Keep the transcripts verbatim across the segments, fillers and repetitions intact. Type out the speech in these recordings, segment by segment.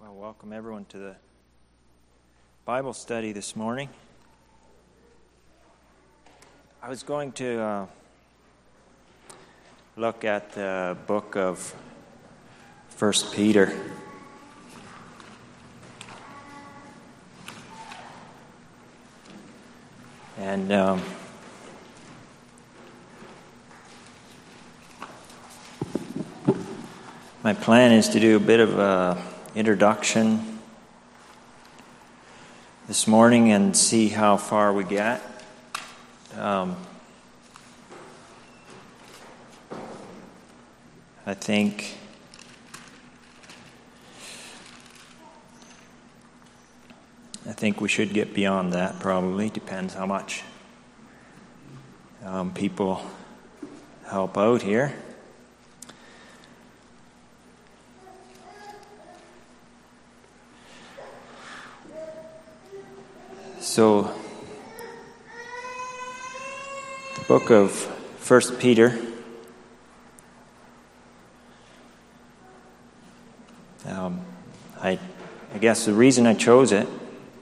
Well, welcome everyone to the Bible study this morning. I was going to uh, look at the book of First Peter. And um, my plan is to do a bit of a introduction this morning and see how far we get. Um, I think I think we should get beyond that. Probably depends how much um, people help out here. So, the book of First Peter, um, I, I guess the reason I chose it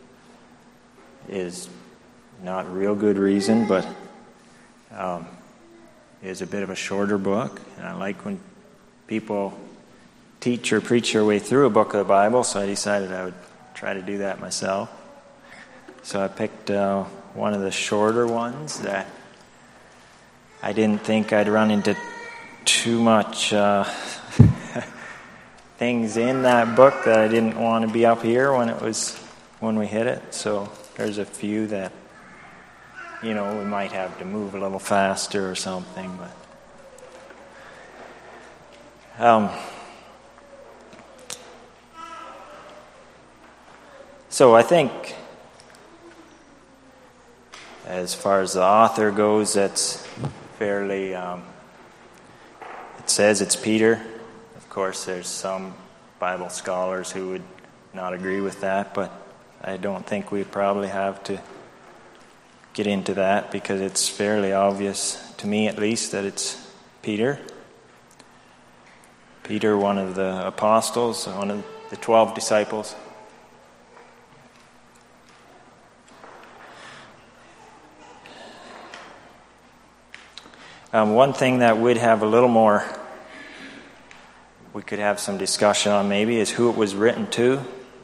is not a real good reason, but um, it's a bit of a shorter book, and I like when people teach or preach their way through a book of the Bible, so I decided I would try to do that myself. So I picked uh, one of the shorter ones that I didn't think I'd run into too much uh, things in that book that I didn't want to be up here when it was when we hit it. So there's a few that, you know, we might have to move a little faster or something. But um, so I think, as far as the author goes, that's fairly, um, it says it's Peter. Of course, there's some Bible scholars who would not agree with that, but I don't think we probably have to get into that because it's fairly obvious, to me at least, that it's Peter. Peter, one of the apostles, one of the twelve disciples. Um, one thing that would have a little more, we could have some discussion on maybe, is who it was written to.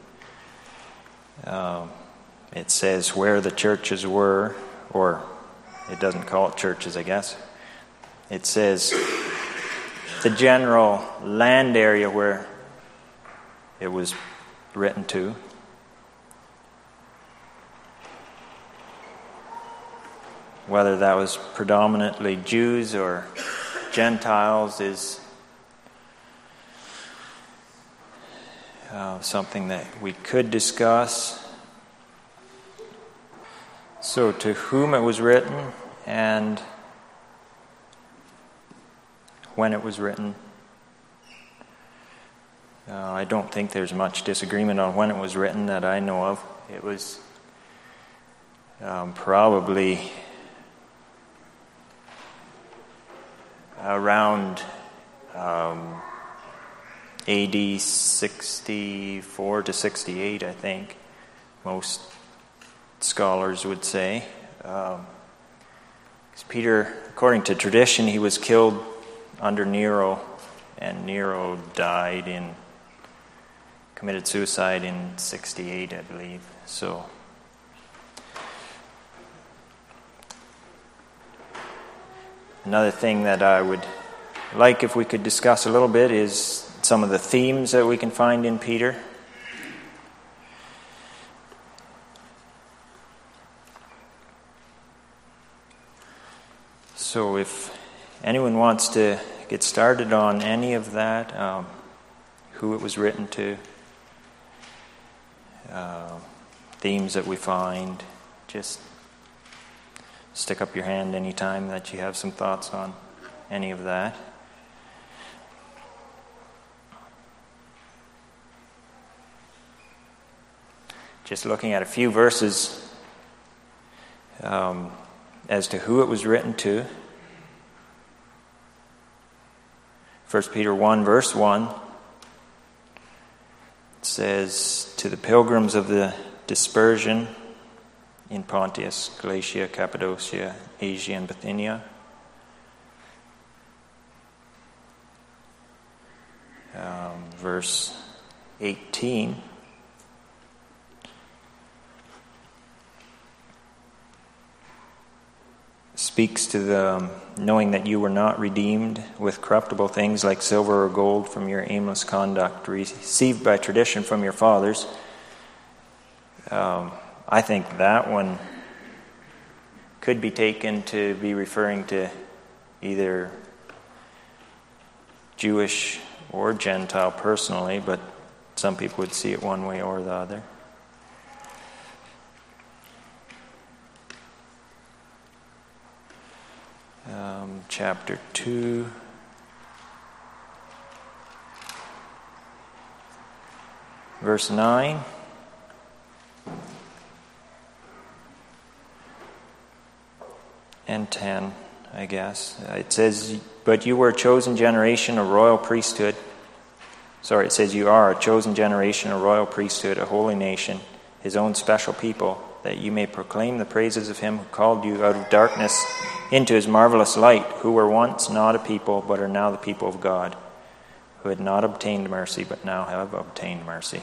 Um, it says where the churches were, or it doesn't call it churches, I guess. It says the general land area where it was written to. Whether that was predominantly Jews or Gentiles is uh, something that we could discuss. So, to whom it was written and when it was written. Uh, I don't think there's much disagreement on when it was written that I know of. It was um, probably around um, A D sixty-four to sixty-eight, I think, most scholars would say. Um, 'cause Peter, according to tradition, he was killed under Nero, and Nero died in, committed suicide in sixty-eight, I believe. So, another thing that I would like if we could discuss a little bit is some of the themes that we can find in Peter. So if anyone wants to get started on any of that, um, who it was written to, uh, themes that we find, just stick up your hand anytime that you have some thoughts on any of that. Just looking at a few verses um, as to who it was written to. First Peter one, verse one. says, to the pilgrims of the dispersion in Pontus, Galatia, Cappadocia, Asia, and Bithynia. Um, verse eighteen. Speaks to the knowing that you were not redeemed with corruptible things like silver or gold from your aimless conduct received by tradition from your fathers. Um, I think that one could be taken to be referring to either Jewish or Gentile personally, but some people would see it one way or the other. Um, chapter two. Verse nine. And ten, I guess. It says, but you were a chosen generation, a royal priesthood. Sorry, it says you are a chosen generation, a royal priesthood, a holy nation, his own special people, that you may proclaim the praises of him who called you out of darkness into his marvelous light, who were once not a people, but are now the people of God, who had not obtained mercy, but now have obtained mercy.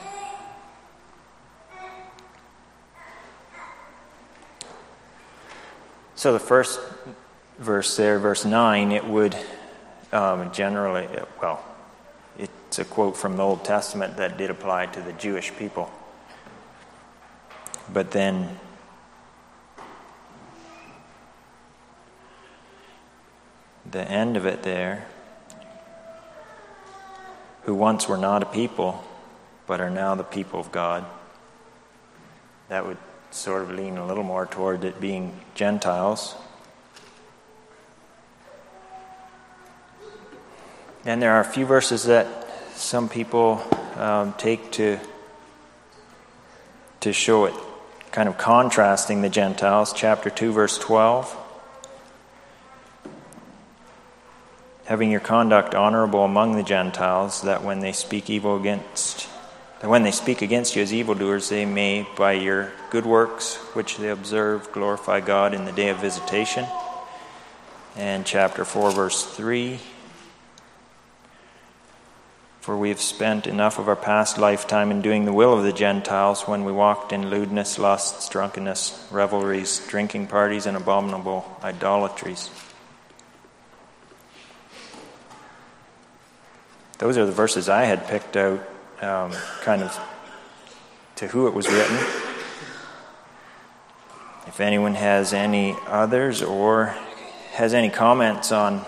So the first verse there, verse nine, it would um, generally, well, it's a quote from the Old Testament that did apply to the Jewish people. But then the end of it there, who once were not a people, but are now the people of God, that would sort of lean a little more toward it being Gentiles. And there are a few verses that some people um, take to to show it, kind of contrasting the Gentiles. Chapter two, verse twelve. Having your conduct honorable among the Gentiles, that when they speak evil against that when they speak against you as evildoers, they may, by your good works which they observe, glorify God in the day of visitation. And chapter four, verse three. For we have spent enough of our past lifetime in doing the will of the Gentiles when we walked in lewdness, lusts, drunkenness, revelries, drinking parties, and abominable idolatries. Those are the verses I had picked out, um, kind of to who it was written. If anyone has any others or has any comments on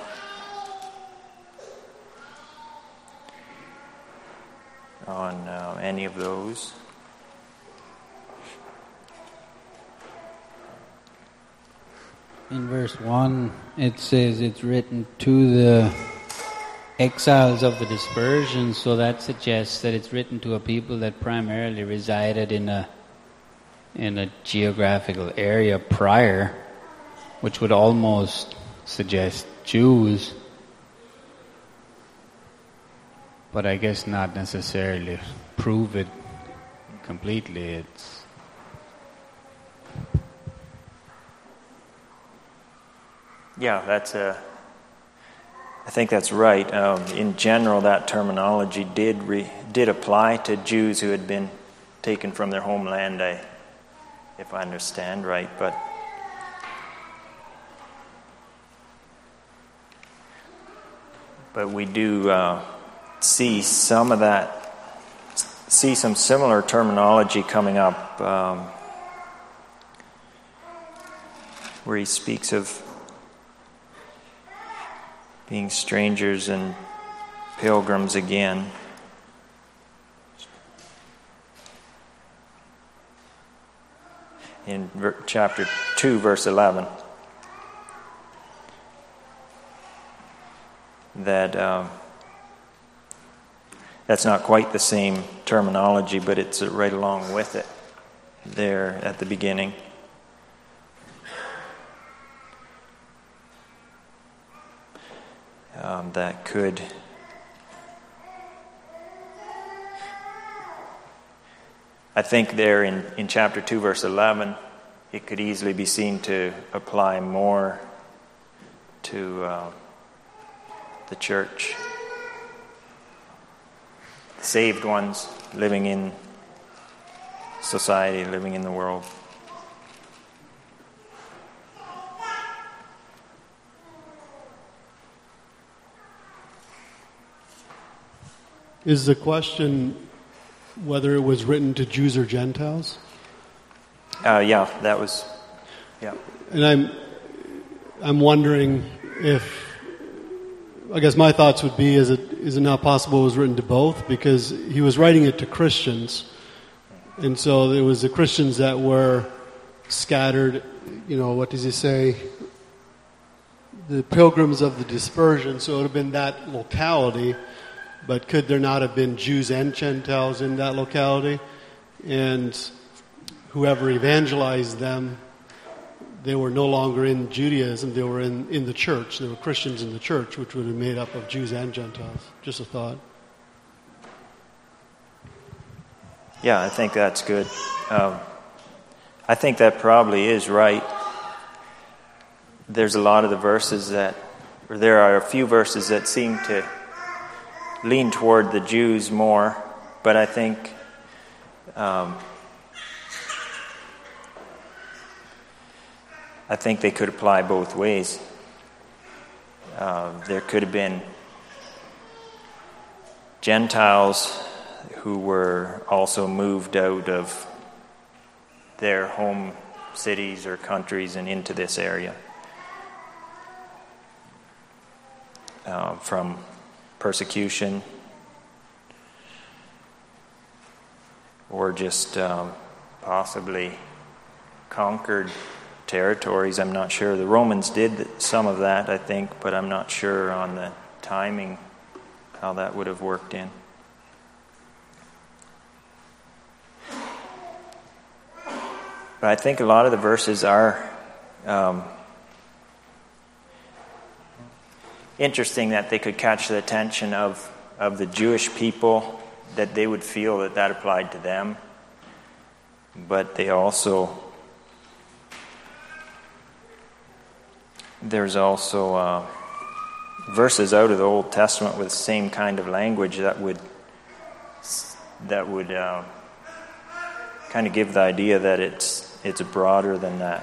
on uh, any of those. In verse one, it says it's written to the exiles of the dispersion, so that suggests that it's written to a people that primarily resided in a in a geographical area prior, which would almost suggest Jews, but I guess not necessarily prove it completely. It's yeah, that's a. I think that's right. Um, in general, that terminology did re, did apply to Jews who had been taken from their homeland, I, if I understand right. But but we do uh, see some of that, see some similar terminology coming up, um, where he speaks of being strangers and pilgrims again. In ver- chapter two, verse eleven. That um, that's not quite the same terminology, but it's right along with it there at the beginning. Um, that could I think there in, in chapter two, verse eleven, it could easily be seen to apply more to uh, the church. Saved ones living in society, living in the world. Is the question whether it was written to Jews or Gentiles? Uh, yeah, that was, yeah. And I'm, I'm wondering if, I guess my thoughts would be, is it, is it not possible it was written to both? Because he was writing it to Christians. And so there was the Christians that were scattered, you know, what does he say? The pilgrims of the dispersion, so it would have been that locality. But could there not have been Jews and Gentiles in that locality? And whoever evangelized them, they were no longer in Judaism, they were in, in the church. They were Christians in the church, which would have made up of Jews and Gentiles. Just a thought. Yeah, I think that's good. Um, I think that probably is right. There's a lot of the verses that, or there are a few verses that seem to lean toward the Jews more, but I think um, I think they could apply both ways. Uh, there could have been Gentiles who were also moved out of their home cities or countries and into this area uh, from persecution, or just um, possibly conquered territories. I'm not sure. The Romans did some of that, I think, but I'm not sure on the timing how that would have worked in. But I think a lot of the verses are um, interesting, that they could catch the attention of, of the Jewish people, that they would feel that that applied to them. But they also, there's also uh, verses out of the Old Testament with the same kind of language that would that would uh, kind of give the idea that it's it's broader than that.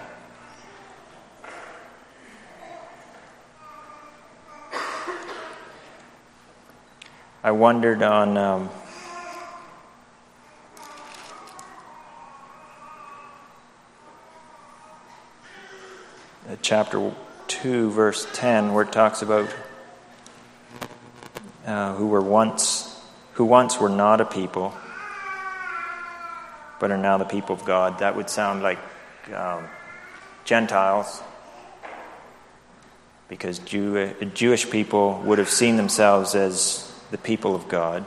I wondered on um, chapter two, verse ten, where it talks about uh, who were once, who once were not a people, but are now the people of God. That would sound like um, Gentiles, because Jew, Jewish people would have seen themselves as the people of God.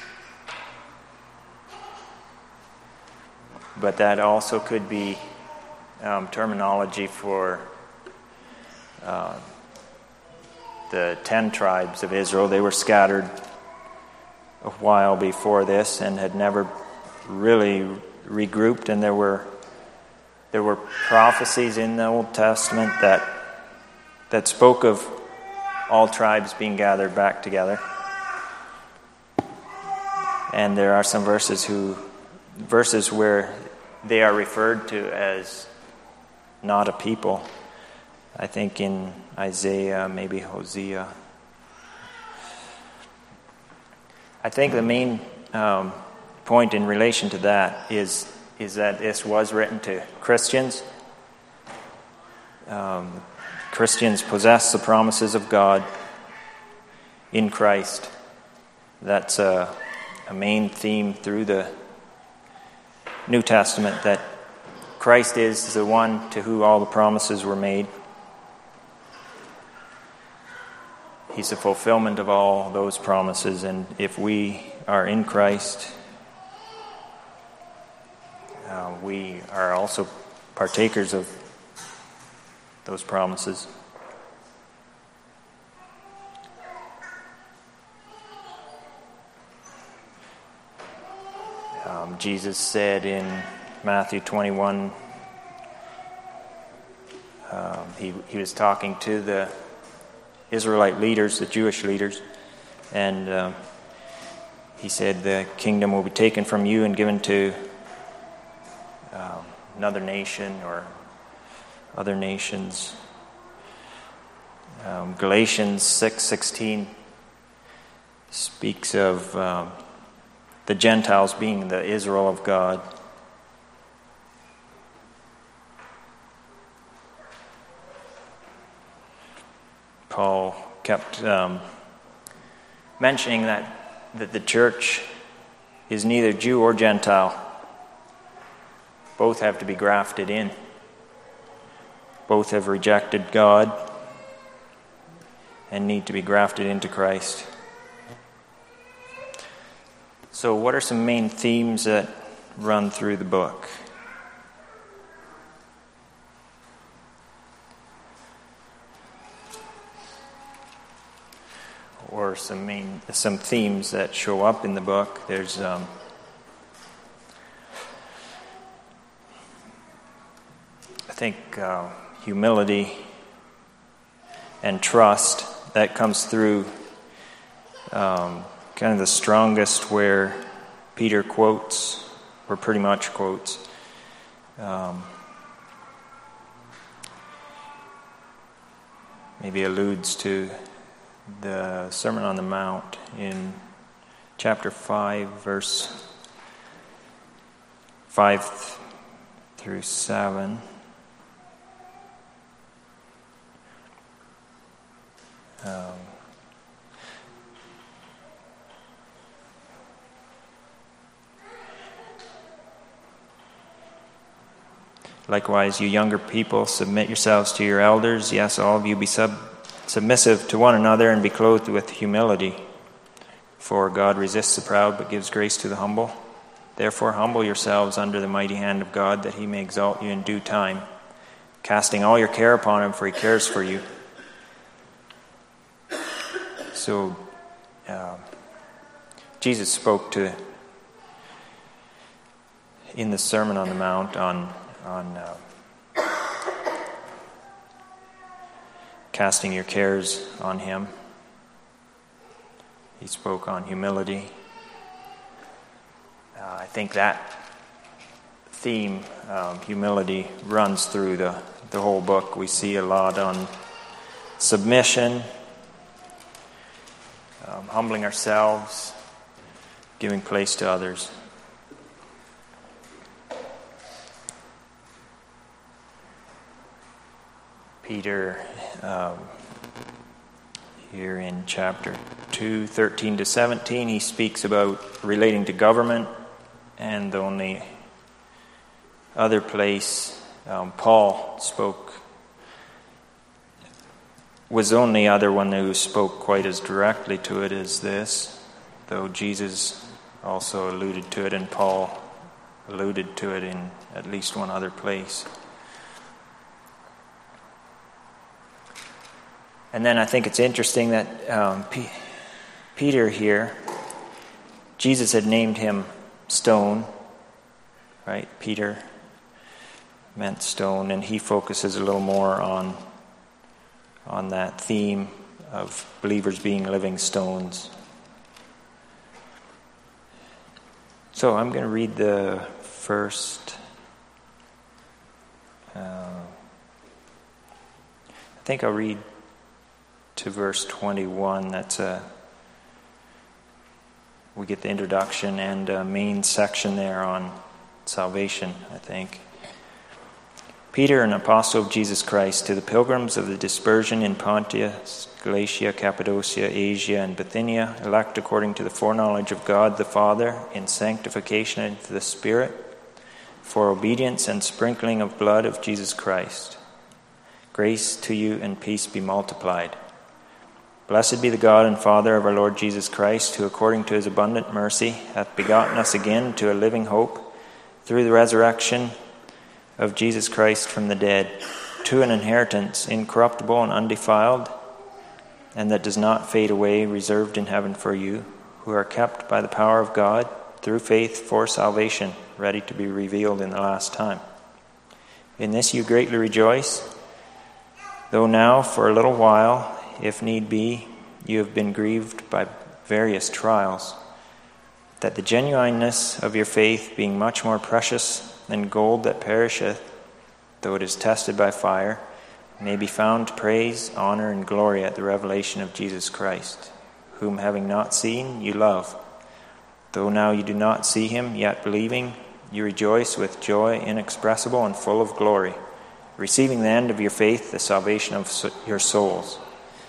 But that also could be um, terminology for uh, the ten tribes of Israel. They were scattered a while before this and had never really regrouped, and there were there were prophecies in the Old Testament that that spoke of all tribes being gathered back together. And there are some verses who verses where they are referred to as not a people. I think in Isaiah, maybe Hosea. I think the main um, point in relation to that is is that this was written to Christians. Um, Christians possess the promises of God in Christ. That's a, a main theme through the New Testament, that Christ is the one to whom all the promises were made. He's the fulfillment of all those promises, and if we are in Christ, uh, we are also partakers of those promises. Um, Jesus said in Matthew twenty-one, um, he, he was talking to the Israelite leaders, the Jewish leaders, and um, he said, the kingdom will be taken from you and given to um, another nation or other nations. Um, Galatians six sixteen speaks of um, the Gentiles being the Israel of God. Paul kept um, mentioning that that the church is neither Jew or Gentile. Both have to be grafted in. Both have rejected God and need to be grafted into Christ. So what are some main themes that run through the book? Or some main some themes that show up in the book. There's um, I think uh, humility and trust that comes through um, kind of the strongest, where Peter quotes, or pretty much quotes, um, maybe alludes to the Sermon on the Mount in chapter five, verse five through seven. Um, Likewise, you younger people, submit yourselves to your elders. Yes, all of you be sub- submissive to one another and be clothed with humility. For God resists the proud but gives grace to the humble. Therefore, humble yourselves under the mighty hand of God, that he may exalt you in due time, casting all your care upon him, for he cares for you. So, uh, Jesus spoke to, in the Sermon on the Mount, on on uh, casting your cares on him. He spoke on humility. Uh, I think that theme, um, humility, runs through the, the whole book. We see a lot on submission, um, humbling ourselves, giving place to others. Peter, um, here in chapter two, thirteen to seventeen, he speaks about relating to government, and the only other place um, Paul spoke was the only other one who spoke quite as directly to it as this, though Jesus also alluded to it, and Paul alluded to it in at least one other place. And then I think it's interesting that um, P- Peter here, Jesus had named him Stone, right? Peter meant stone, and he focuses a little more on on that theme of believers being living stones. So I'm going to read the first. Uh, I think I'll read to verse twenty-one. That's a we get the introduction and a main section there on salvation, I think. Peter, an apostle of Jesus Christ, to the pilgrims of the dispersion in Pontus, Galatia, Cappadocia, Asia, and Bithynia, elect according to the foreknowledge of God the Father, in sanctification into the Spirit, for obedience and sprinkling of blood of Jesus Christ. Grace to you and peace be multiplied. Blessed be the God and Father of our Lord Jesus Christ, who according to his abundant mercy hath begotten us again to a living hope through the resurrection of Jesus Christ from the dead, to an inheritance incorruptible and undefiled, and that does not fade away, reserved in heaven for you, who are kept by the power of God through faith for salvation, ready to be revealed in the last time. In this you greatly rejoice, though now for a little while, if need be, you have been grieved by various trials, that the genuineness of your faith, being much more precious than gold that perisheth, though it is tested by fire, may be found to praise, honor, and glory at the revelation of Jesus Christ, whom having not seen, you love. Though now you do not see him, yet believing, you rejoice with joy inexpressible and full of glory, receiving the end of your faith, the salvation of your souls.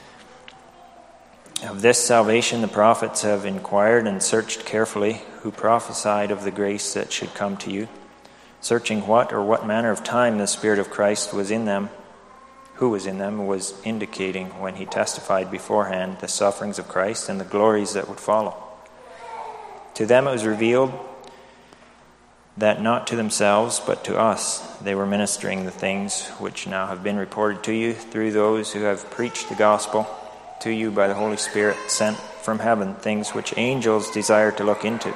Of this salvation the prophets have inquired and searched carefully, who prophesied of the grace that should come to you, searching what or what manner of time the Spirit of Christ was in them, who was in them, was indicating when he testified beforehand the sufferings of Christ and the glories that would follow. To them it was revealed that not to themselves, but to us, they were ministering the things which now have been reported to you through those who have preached the gospel to you by the Holy Spirit sent from heaven, things which angels desire to look into.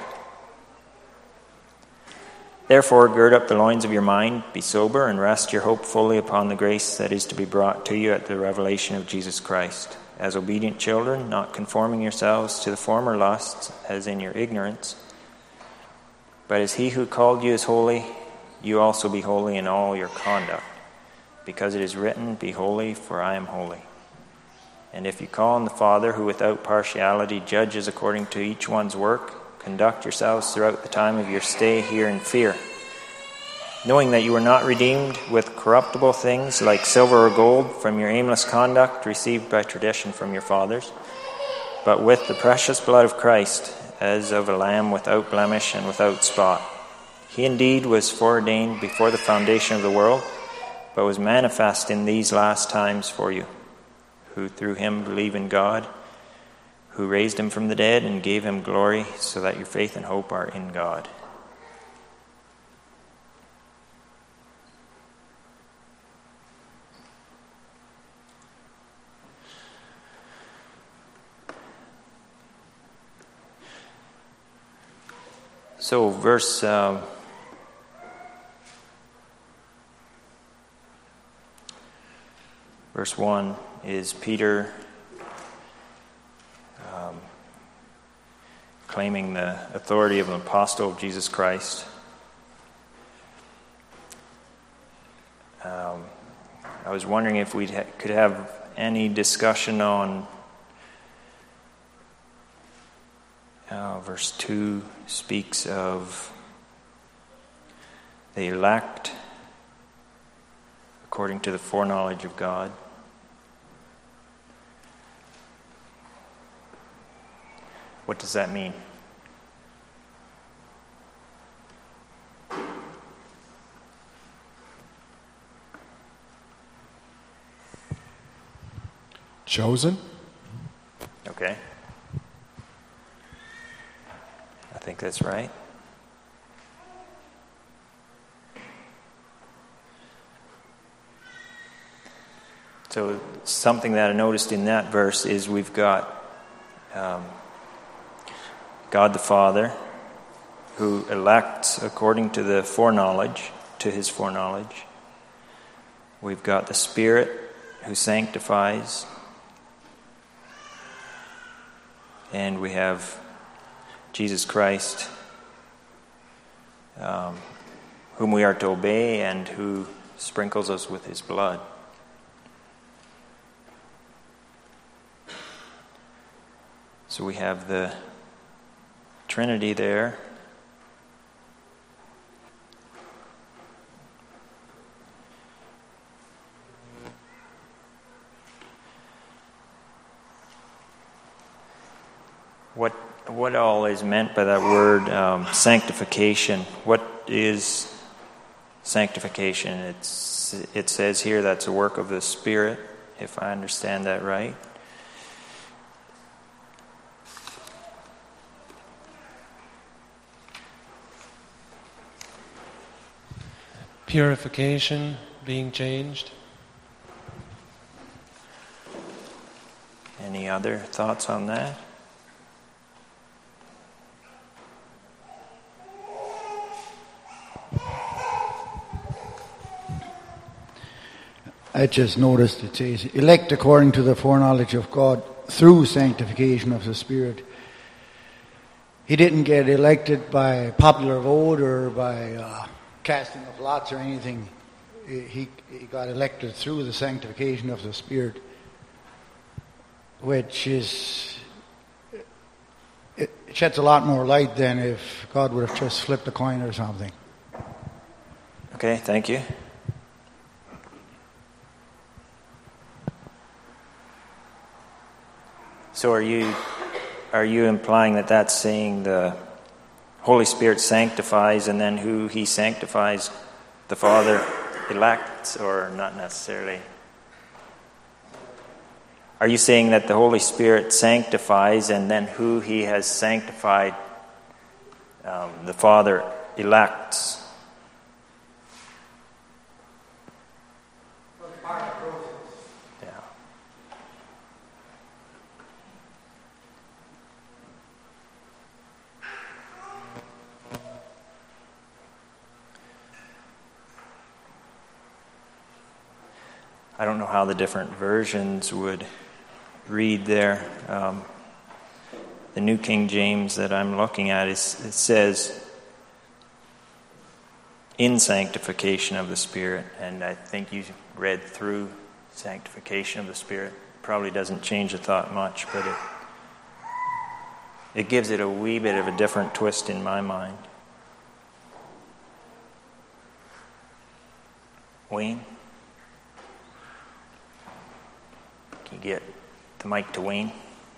Therefore, gird up the loins of your mind, be sober, and rest your hope fully upon the grace that is to be brought to you at the revelation of Jesus Christ. As obedient children, not conforming yourselves to the former lusts, as in your ignorance, but as he who called you is holy, you also be holy in all your conduct. Because it is written, be holy, for I am holy. And if you call on the Father, who without partiality judges according to each one's work, conduct yourselves throughout the time of your stay here in fear, knowing that you were not redeemed with corruptible things like silver or gold from your aimless conduct received by tradition from your fathers, but with the precious blood of Christ, as of a lamb without blemish and without spot. He indeed was foreordained before the foundation of the world, but was manifest in these last times for you, who through him believe in God, who raised him from the dead and gave him glory, so that your faith and hope are in God. So, verse uh, verse one is Peter um, claiming the authority of an apostle of Jesus Christ. Um, I was wondering if we ha- could have any discussion on uh, verse two speaks of the elect according to the foreknowledge of God. What does that mean? Chosen? Okay. I think that's right. So something that I noticed in that verse is we've got um, God the Father, who elects according to the foreknowledge, to his foreknowledge. We've got the Spirit who sanctifies. And we have Jesus Christ, um, whom we are to obey and who sprinkles us with his blood. So we have the Trinity there. What what all is meant by that word um, sanctification? What is sanctification? It's it says here that's a work of the Spirit, if I understand that right. Purification, being changed. Any other thoughts on that? I just noticed it says, elect according to the foreknowledge of God through sanctification of the Spirit. He didn't get elected by popular vote or by uh, casting of lots or anything. He, he got elected through the sanctification of the Spirit, which is, it sheds a lot more light than if God would have just flipped a coin or something. Okay, thank you. So are you are you implying that that's saying the Holy Spirit sanctifies, and then who he sanctifies, the Father elects, or not necessarily? Are you saying that the Holy Spirit sanctifies, and then who he has sanctified, um, the Father elects? I don't know how the different versions would read there. Um, the New King James that I'm looking at, is, it says, in sanctification of the Spirit, and I think you read through sanctification of the Spirit. Probably doesn't change the thought much, but it, it gives it a wee bit of a different twist in my mind. Wayne? Can you get the mic to Wayne?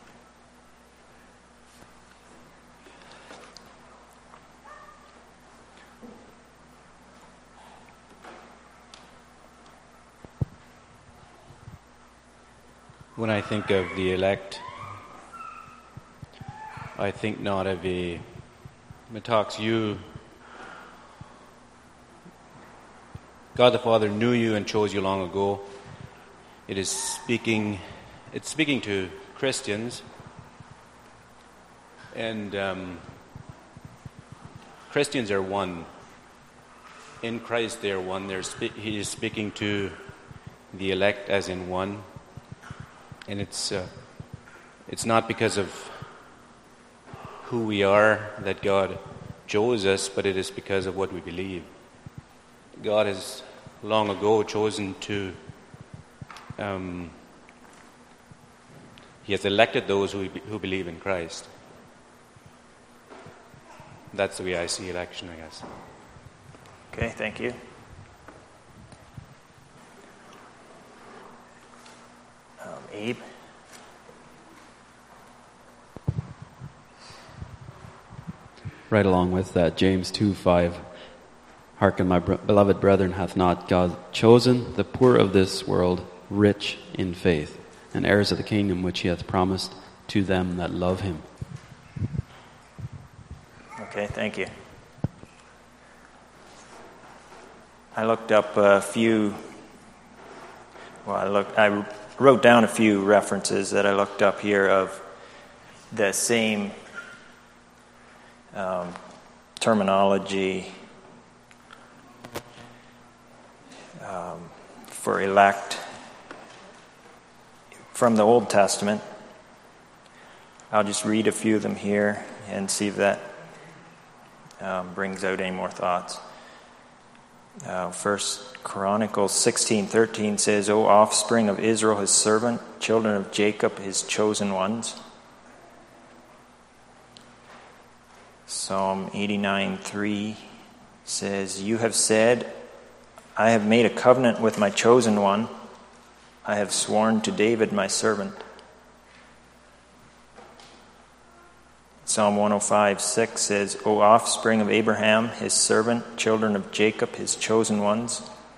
When I think of the elect, I think not of a Matox, you, God the Father knew you and chose you long ago. It is speaking, it's speaking to Christians, and um, Christians are one. In Christ they are one. They're spe- he is speaking to the elect as in one. And it's uh, it's not because of who we are that God chose us, but it is because of what we believe. God has long ago chosen to, um, He has elected those who who believe in Christ. That's the way I see election, I guess. Okay, thank you. Um, Abe? Right along with that, James two five. Hearken, my br- beloved brethren, hath not God chosen the poor of this world rich in faith, and heirs of the kingdom which he hath promised to them that love him? Okay, thank you. I looked up a few, well, I looked, I wrote down a few references that I looked up here of the same um, terminology um, for elect from the Old Testament. I'll just read a few of them here and see if that um, brings out any more thoughts. Uh, First Chronicles sixteen thirteen says, O offspring of Israel, his servant, children of Jacob, his chosen ones. Psalm eighty-nine three says, You have said, I have made a covenant with my chosen one. I have sworn to David my servant. Psalm one oh five six says, O offspring of Abraham, his servant, children of Jacob, his chosen ones.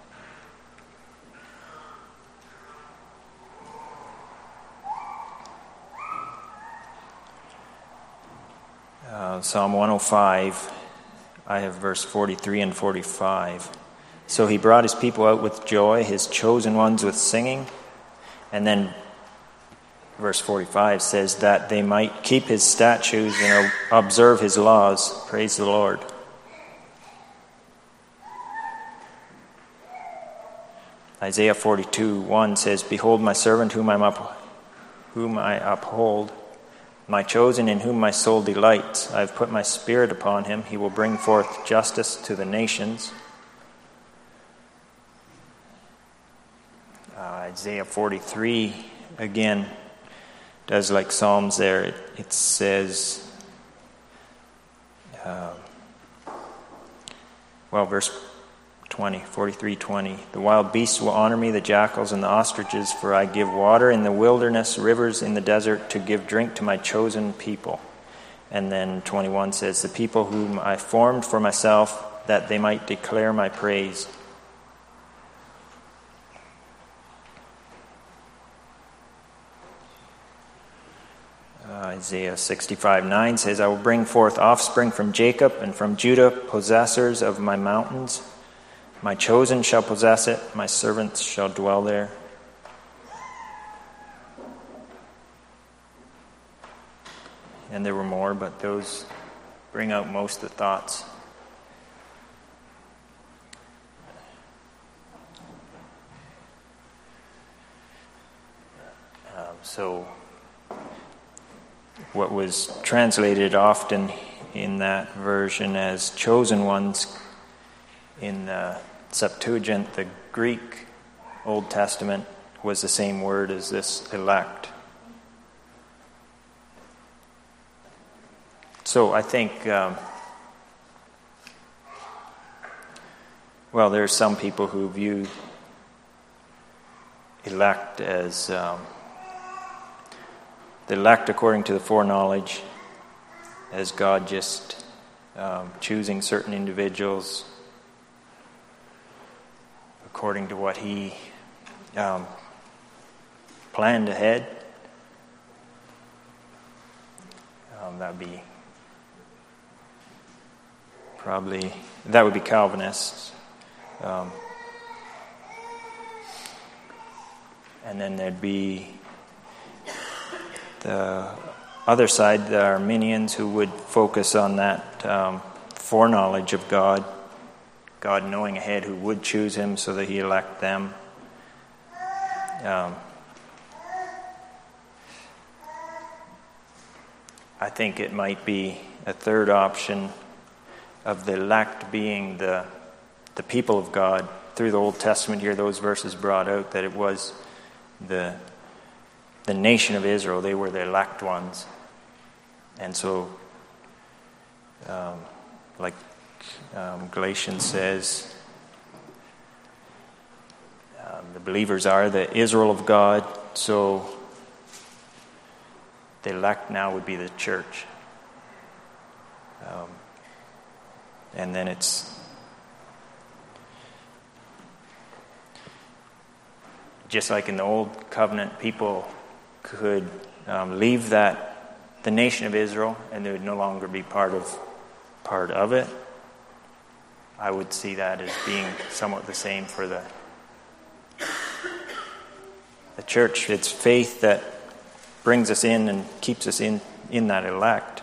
Uh, Psalm one oh five, I have verse forty-three and forty-five. So he brought his people out with joy, his chosen ones with singing. And then verse forty-five says that they might keep his statutes and observe his laws. Praise the Lord. Isaiah forty-two one says, "Behold my servant whom, I'm up, whom I uphold, my chosen in whom my soul delights. I have put my spirit upon him. He will bring forth justice to the nations." Uh, Isaiah forty-three, again, does like Psalms there. It, it says, uh, well, verse twenty, forty-three twenty, "The wild beasts will honor me, the jackals and the ostriches, for I give water in the wilderness, rivers in the desert, to give drink to my chosen people." And then twenty-one says, "The people whom I formed for myself, that they might declare my praise." Uh, Isaiah sixty-five nine says, "I will bring forth offspring from Jacob, and from Judah possessors of my mountains. My chosen shall possess it, my servants shall dwell there." And there were more, but those bring out most of the thoughts. Um, so, what was translated often in that version as chosen ones, in the Septuagint, the Greek Old Testament, was the same word as this elect. So I think, um, well, there are some people who view elect as um, the elect according to the foreknowledge, as God just um, choosing certain individuals according to what he um, planned ahead. Um, that would be probably, that would be Calvinists. Um, and then there'd be the other side, the Arminians, who would focus on that um, foreknowledge of God, God knowing ahead who would choose him so that he elect them. Um, I think it might be a third option of the elect being the the people of God. Through the Old Testament here, those verses brought out that it was the the nation of Israel. They were the elect ones. And so, um, like um, Galatians says, um, the believers are the Israel of God, so the elect now would be the church. Um, and then it's just like in the Old Covenant, people could um, leave that the nation of Israel, and they would no longer be part of part of it. I would see that as being somewhat the same for the the church. It's faith that brings us in and keeps us in, in that elect.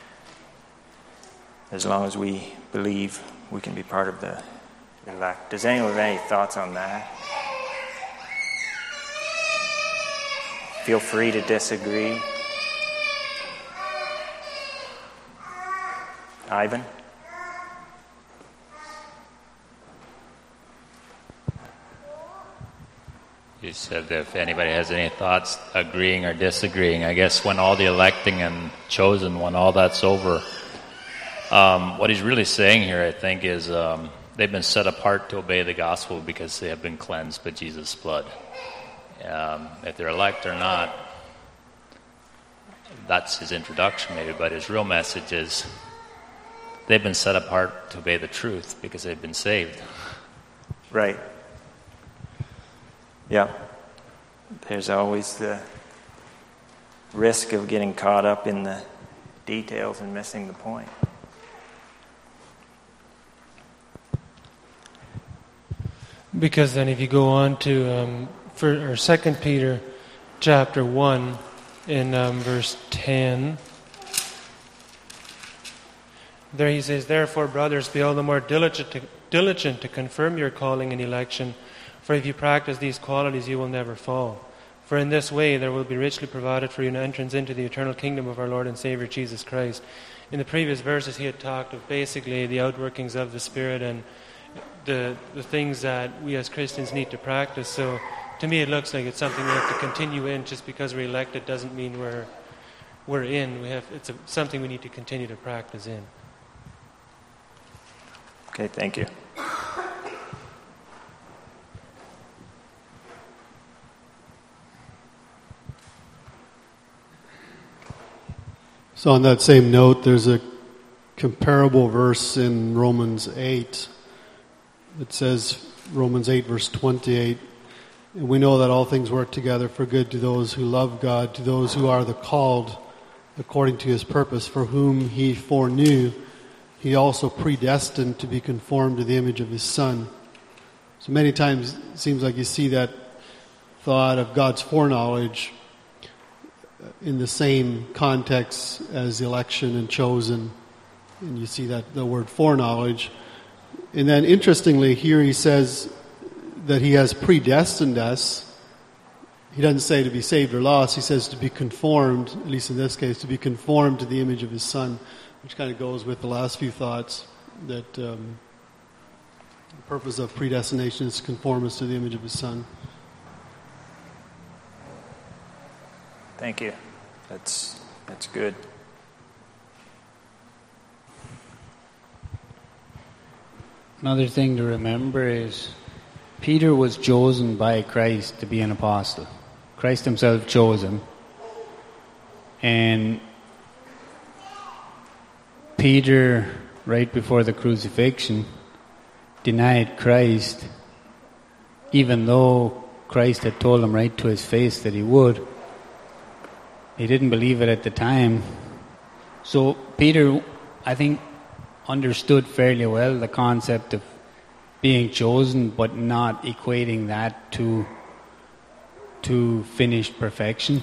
As long as we believe, we can be part of the elect. Does anyone have any thoughts on that? Feel free to disagree. Ivan? You said if anybody has any thoughts, agreeing or disagreeing. I guess when all the electing and chosen, when all that's over, um, what he's really saying here, I think, is um, they've been set apart to obey the gospel because they have been cleansed by Jesus' blood. Um, if they're elect or not, that's his introduction maybe, but his real message is they've been set apart to obey the truth because they've been saved. Right. Yeah. There's always the risk of getting caught up in the details and missing the point. Because then if you go on to um, for, or Second Peter chapter one in um, verse ten, there he says, "Therefore, brothers, be all the more diligent to, diligent to confirm your calling and election. For if you practice these qualities, you will never fall. For in this way there will be richly provided for you an entrance into the eternal kingdom of our Lord and Savior Jesus Christ. In the previous verses he had talked of basically the outworkings of the Spirit and the the things that we as Christians need to practice. So to me it looks like it's something we have to continue in. Just because we're elected doesn't mean we're we're in. We have it's a, something we need to continue to practice in. Okay, thank you. So on that same note, there's a comparable verse in Romans eight. It says, Romans eight, verse twenty-eight, and we know that all things work together for good to those who love God, to those who are the called according to his purpose, for whom he foreknew, he also predestined to be conformed to the image of his Son. So many times it seems like you see that thought of God's foreknowledge in the same context as election and chosen. And you see that the word foreknowledge. And then interestingly here he says that he has predestined us. He doesn't say to be saved or lost. He says to be conformed, at least in this case, to be conformed to the image of his Son, which kind of goes with the last few thoughts that um, the purpose of predestination is to conform us to the image of his Son. Thank you. That's that's good. Another thing to remember is Peter was chosen by Christ to be an apostle. Christ himself chose him. And Peter, right before the crucifixion, denied Christ, even though Christ had told him right to his face that he would. He didn't believe it at the time. So Peter, I think, understood fairly well the concept of being chosen, but not equating that to to finished perfection.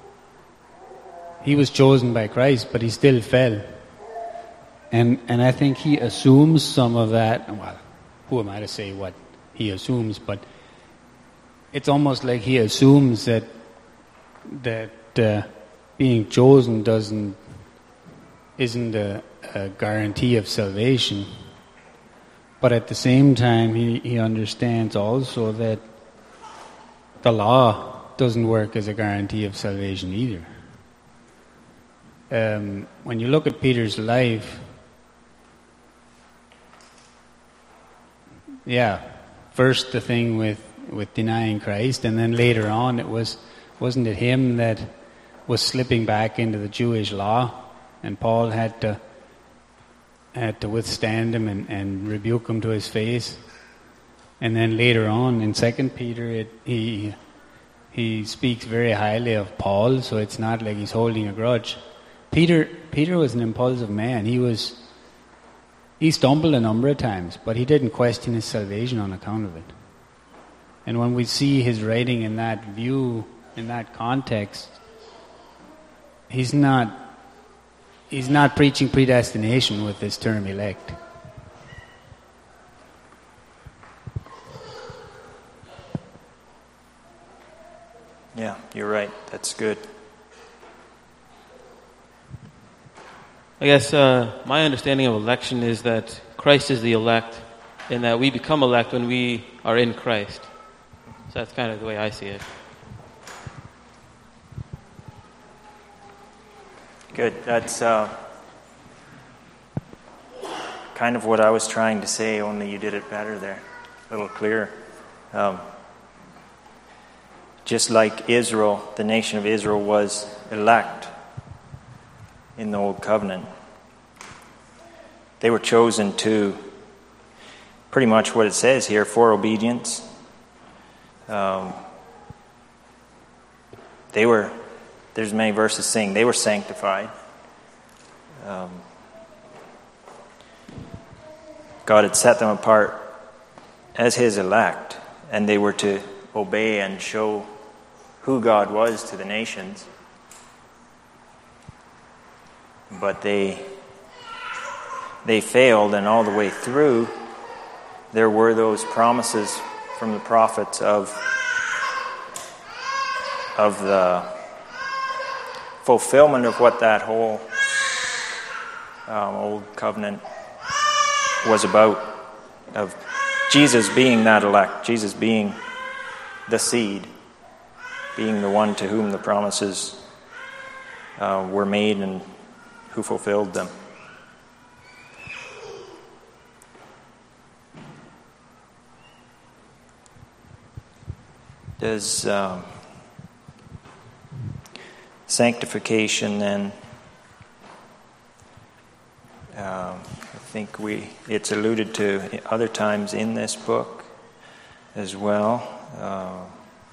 He was chosen by Christ, but he still fell. And and I think he assumes some of that. Well, who am I to say what he assumes? But it's almost like he assumes that that uh, being chosen doesn't isn't a, a guarantee of salvation. But at the same time, he, he understands also that the law doesn't work as a guarantee of salvation either. Um, when you look at Peter's life, yeah, first the thing with, with denying Christ, and then later on it was, wasn't it him that was slipping back into the Jewish law, and Paul had to had to withstand him and, and rebuke him to his face. And then later on in Second Peter, it, he he speaks very highly of Paul, so it's not like he's holding a grudge. Peter Peter was an impulsive man. He was he stumbled a number of times, but he didn't question his salvation on account of it. And when we see his writing in that view, in that context, he's not He's not preaching predestination with this term elect. Yeah, you're right. That's good. I guess uh, my understanding of election is that Christ is the elect, and that we become elect when we are in Christ. So that's kind of the way I see it. Good. That's uh, kind of what I was trying to say, only you did it better there, a little clearer. Um, just like Israel, the nation of Israel was elect in the Old Covenant. They were chosen to, pretty much what it says here, for obedience. Um, they were... There's many verses saying they were sanctified. Um, God had set them apart as his elect, and they were to obey and show who God was to the nations. But they they failed, and all the way through there were those promises from the prophets of, of the fulfillment of what that whole um, old covenant was about, of Jesus being that elect, Jesus being the seed, being the one to whom the promises uh, were made and who fulfilled them. Does um, sanctification then, um, I think we it's alluded to other times in this book as well. Uh,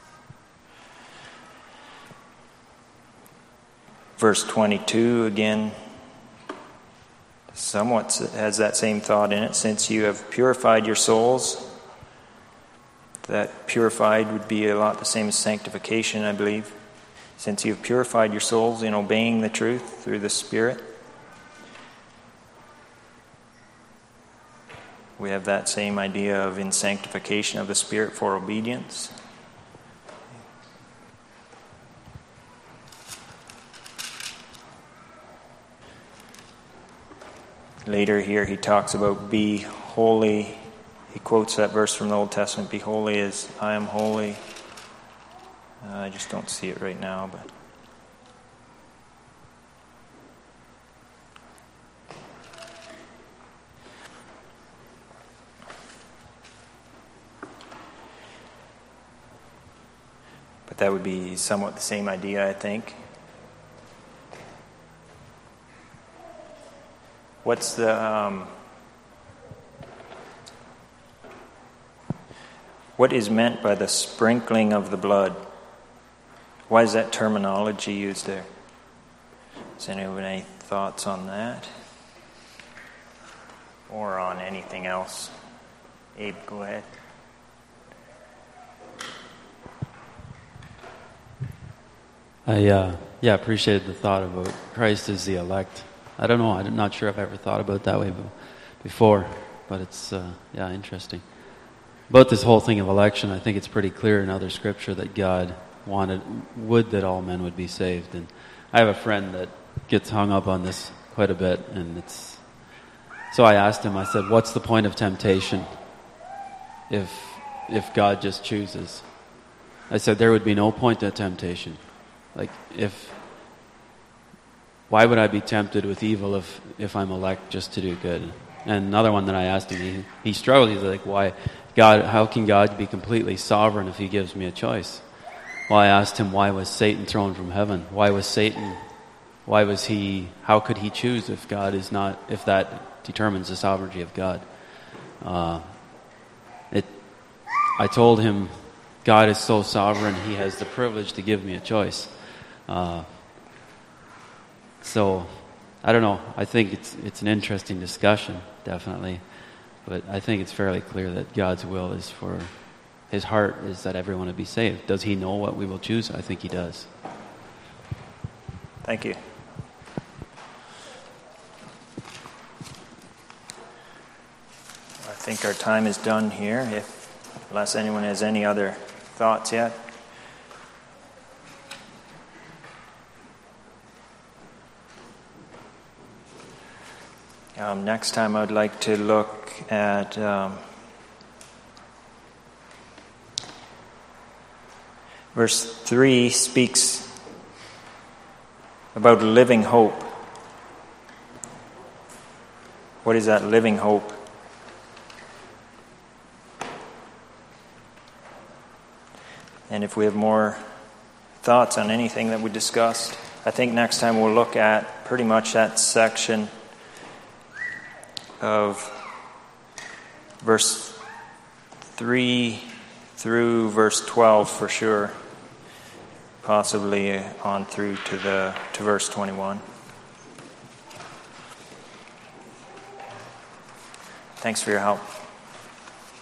verse twenty-two again somewhat has that same thought in it. Since you have purified your souls, that purified would be a lot the same as sanctification, I believe. Since you have purified your souls in obeying the truth through the Spirit, we have that same idea of in sanctification of the Spirit for obedience. Later here he talks about be holy. He quotes that verse from the Old Testament, be holy as I am holy. Uh, I just don't see it right now, but but that would be somewhat the same idea, I think. What's the um, what is meant by the sprinkling of the blood? Why is that terminology used there? Does anyone have any thoughts on that? Or on anything else? Abe, go ahead. I uh, yeah appreciated the thought about Christ as the elect. I don't know. I'm not sure if I've ever thought about it that way before, but it's uh, yeah interesting. About this whole thing of election, I think it's pretty clear in other scripture that God wanted, would that all men would be saved. And I have a friend that gets hung up on this quite a bit, and it's so I asked him. I said, "What's the point of temptation if if God just chooses?" I said, "There would be no point to temptation. Like if." Why would I be tempted with evil if, if I'm elect just to do good? And another one that I asked him, he, he struggled. He's like, why, God, how can God be completely sovereign if he gives me a choice? Well, I asked him, why was Satan thrown from heaven? Why was Satan, why was he, how could he choose if God is not, if that determines the sovereignty of God? Uh, it, I told him, God is so sovereign, he has the privilege to give me a choice. Uh, So, I don't know. I think it's it's an interesting discussion, definitely. But I think it's fairly clear that God's will is for, his heart is that everyone would be saved. Does he know what we will choose? I think he does. Thank you. I think our time is done here, if unless anyone has any other thoughts yet. Um, next time I'd like to look at um, verse three speaks about living hope. What is that living hope? And if we have more thoughts on anything that we discussed, I think next time we'll look at pretty much that section of verse three through verse twelve for sure, possibly on through to the to verse twenty-one. Thanks for your help.